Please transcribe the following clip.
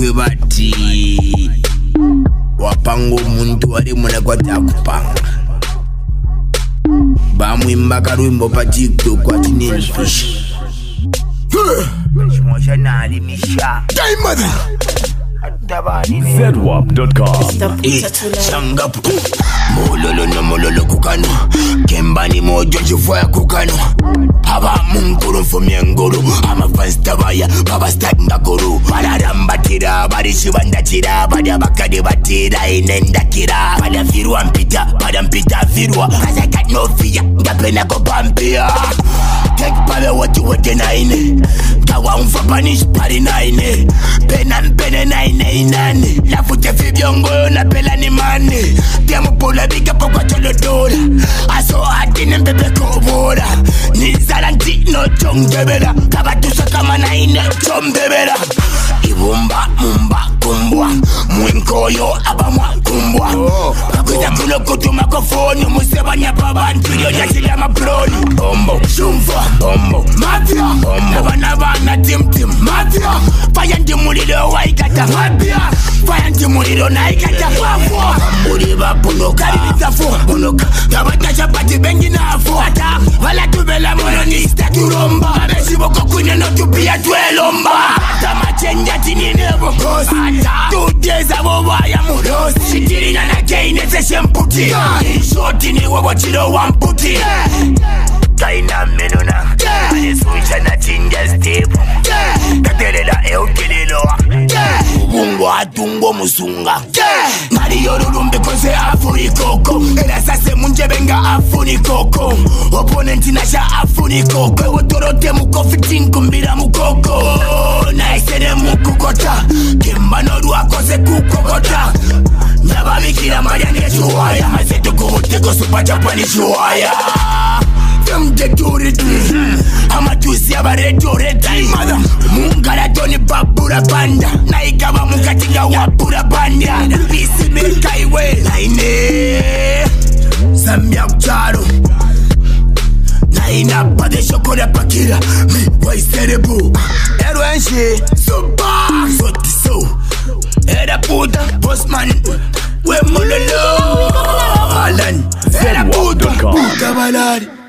bati wapanga omuntu ali munakwata akupanga bamwimba karwimbo pa TikTok ati nenfish shimosha nali misha ZWAP.com. Sangapu mololo no mololo kukano kembani mojo jifaya kukano haba munguru fumyenguru ama fanstabaya baba standa guru bararambatira barishibandakira badabakade batira inendakira badavirwa mpita badampita virwa kazaka nofia ngapena kopampia take pabe wote naine kawa umfapanish pari naine pene naine inane lafute fibyongo na pela ni mane tiamu pula bika pokwa cholo dola aso atine mbebe kobora nizalantino chongebera kabatusa kama naine chombebera ibumba mumba kumbwa mwinkoyo abamwa kumbwa bakweza kuno kutuma kofoni musebanya babantu yonyasila mabroni bombo shumva bombo mafia bombo nabana tim mafia fire ndi mulilo waikata mafia fire ndi mulilo naikata fafo muri bapuno karibita fo bunoka tabatasha pati bengi nafo ata wala tubela mononista turomba besiboko kunya no tupia twelomba tamachenja tinine bokosi ata tudeza bobaya murosi shitirina na gaine seshemputi shoti ni wobochiro wamputi kaina menuna alisuisha na chinja step katelela eukililoa ubungo atungo musunga mariyo rurumbe kose afuri koko era sase munjebenga afuni koko opponenti nasha afuni koko wotorote mukofi tinkumbira mukoko naisene mukukota kimbano ruakose kukokota nababikira mariani chuwaya mazeto kubuteko super japani chuwaya them the durity amatusi abaretoreti mother mungala toni babura banda naikaba mukatinga wapura banda bisi mekaiwe naine zamya kucharo naina pade shokora pakira mi waiserebu erwenshi super sotiso era puta postman we mulolo alan era puta kabalari